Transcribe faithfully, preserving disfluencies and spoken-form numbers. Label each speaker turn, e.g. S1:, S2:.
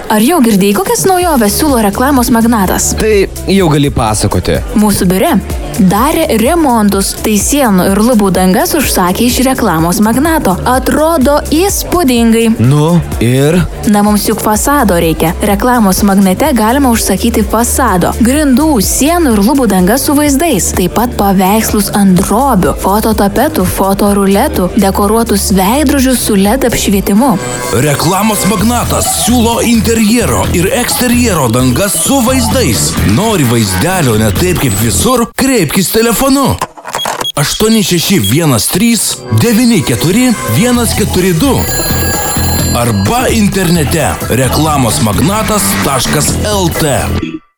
S1: Ar jau girdėjai, kokias naujoves siūlo reklamos magnatas?
S2: Tai jau gali pasakoti.
S1: Mūsų biure darė remontus, tai sienų ir lubų dangas užsakė iš reklamos magnato. Atrodo įspūdingai.
S2: Nu, ir?
S1: Na, mums juk fasado reikia. Reklamos magnete galima užsakyti fasado, grindų, sienų ir lubų dangas su vaizdais, taip pat paveikslus ant drobių, fototapetų, fotoruletų, dekoruotus veidrodžius su L E D apšvietimu.
S3: Reklamos magnatas siūlo interjero ir eksterjero dangas su vaizdais. Nori vaizdelio ne taip kaip visur? Kreipkis telefonu. aštuoni šeši vienas trys devyni keturi vienas keturi du arba internete reklamosmagnatas taškas el t.